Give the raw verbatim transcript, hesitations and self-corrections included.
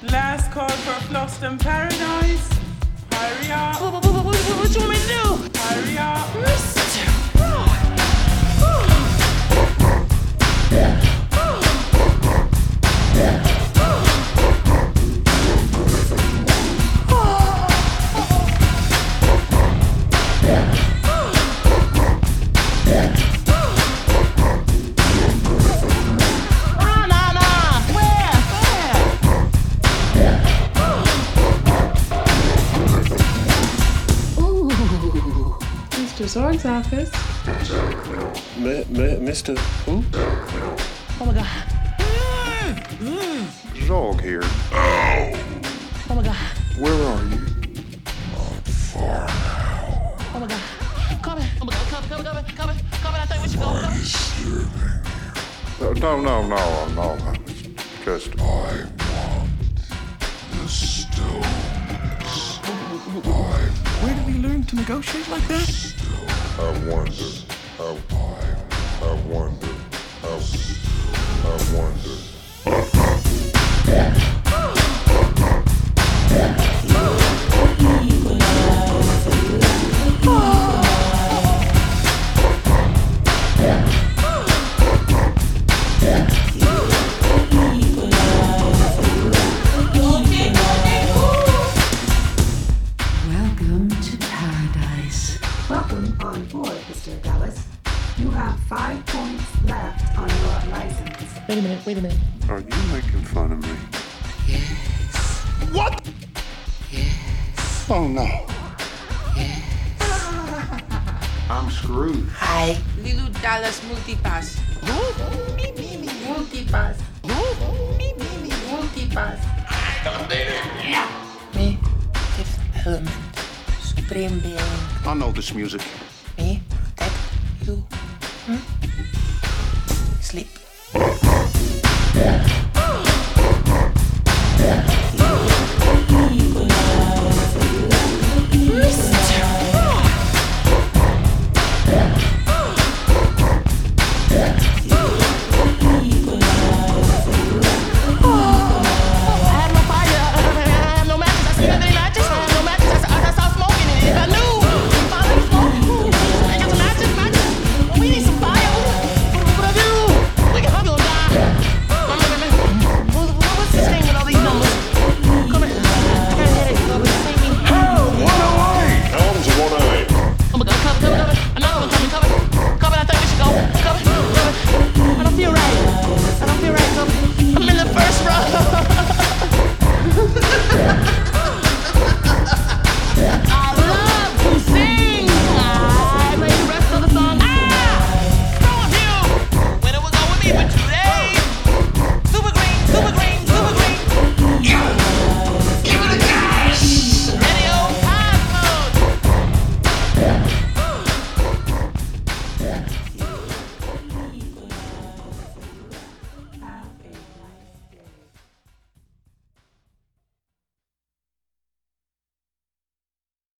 Last call for Flushton Paradise. Hurry up. What, what, what, what, what do you want me to do? Hurry up. Mister Right. Zorg's office. M- M- Mister Who? Oh my god. Zorg here. Oh my god. Where are you? Oh my god. Come in. Oh my god. Come, come, come, come, come, come in. I think we should go. Go. No, no, no, no. I was just. I want the stones. I Where did we learn to negotiate like that? I wonder, I, I wonder, I, I wonder. Welcome to paradise. Welcome on board, Mister Dallas. You have five points left on your license. Wait a minute. Wait a minute. Are you making fun of me? Yes. What? Yes. Oh no. Yes. I'm screwed. Hi, Lilu Dallas Multipass. Multipass. Multipass. Me, Fifth Element. Supreme Being. I know this music. Me, protect you.